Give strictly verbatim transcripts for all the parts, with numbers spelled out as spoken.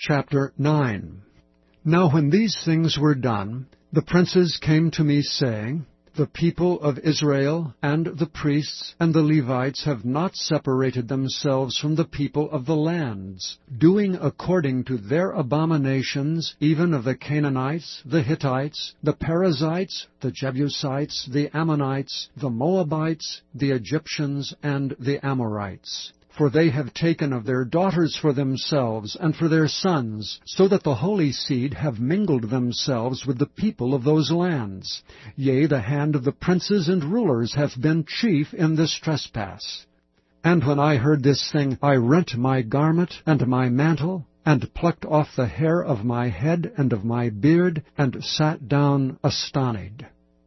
Chapter nine. Now when these things were done, the princes came to me, saying, The people of Israel, and the priests, and the Levites have not separated themselves from the people of the lands, doing according to their abominations, even of the Canaanites, the Hittites, the Perizzites, the Jebusites, the Ammonites, the Moabites, the Egyptians, and the Amorites. For they have taken of their daughters for themselves and for their sons, so that the holy seed have mingled themselves with the people of those lands. Yea, the hand of the princes and rulers hath been chief in this trespass. And when I heard this thing, I rent my garment and my mantle, and plucked off the hair of my head and of my beard, and sat down astonied.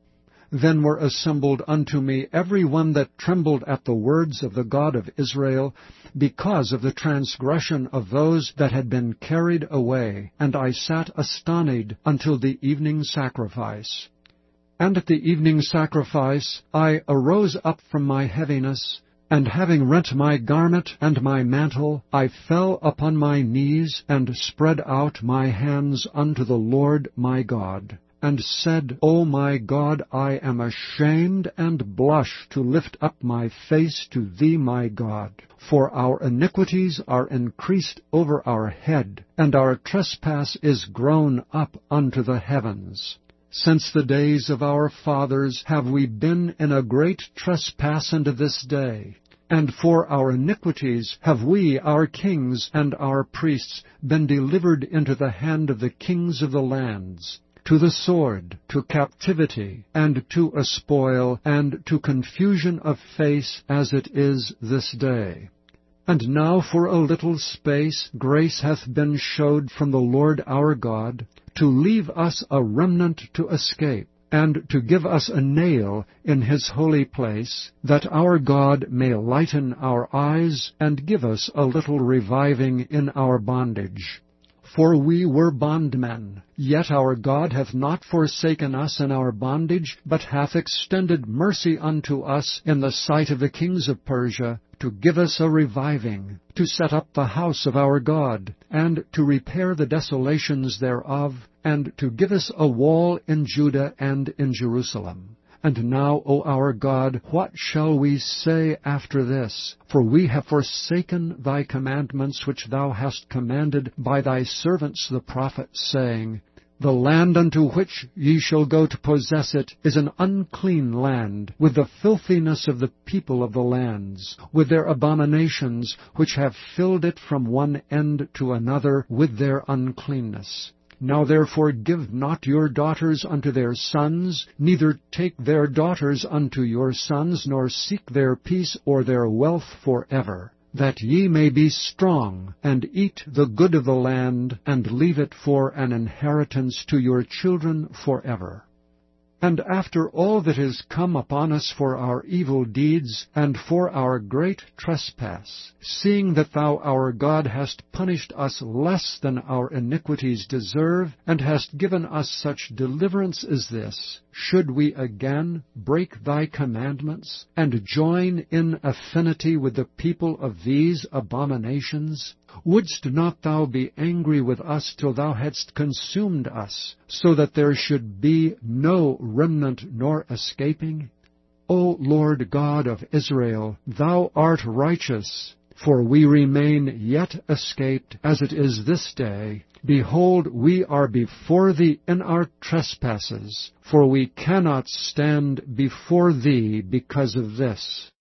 Then were assembled unto me every one that trembled at the words of the God of Israel, because of the transgression of those that had been carried away. And I sat astonied until the evening sacrifice. And at the evening sacrifice I arose up from my heaviness, and having rent my garment and my mantle, I fell upon my knees, and spread out my hands unto the Lord my God, and said, O my God, I am ashamed and blush to lift up my face to Thee, my God. For our iniquities are increased over our head, and our trespass is grown up unto the heavens. Since the days of our fathers have we been in a great trespass unto this day. And for our iniquities have we, our kings and our priests, been delivered into the hand of the kings of the lands, to the sword, to captivity, and to a spoil, and to confusion of face, as it is this day. And now for a little space grace hath been showed from the Lord our God, to leave us a remnant to escape, and to give us a nail in His holy place, that our God may lighten our eyes, and give us a little reviving in our bondage. For we were bondmen, yet our God hath not forsaken us in our bondage, but hath extended mercy unto us in the sight of the kings of Persia, to give us a reviving, to set up the house of our God, and to repair the desolations thereof, and to give us a wall in Judah and in Jerusalem. And now, O our God, what shall we say after this? For we have forsaken Thy commandments which Thou hast commanded by Thy servants the prophets, saying, The land unto which ye shall go to possess it is an unclean land, with the filthiness of the people of the lands, with their abominations, which have filled it from one end to another with their uncleanness. Now therefore give not your daughters unto their sons, neither take their daughters unto your sons, nor seek their peace or their wealth forever, that ye may be strong, and eat the good of the land, and leave it for an inheritance to your children forever. And after all that is come upon us for our evil deeds, and for our great trespass, seeing that Thou our God hast punished us less than our iniquities deserve, and hast given us such deliverance as this, should we again break Thy commandments, and join in affinity with the people of these abominations? Wouldst not Thou be angry with us till Thou hadst consumed us, so that there should be no remnant nor escaping? O Lord God of Israel, Thou art righteous, for we remain yet escaped, as it is this day. Behold, we are before Thee in our trespasses, for we cannot stand before Thee because of this.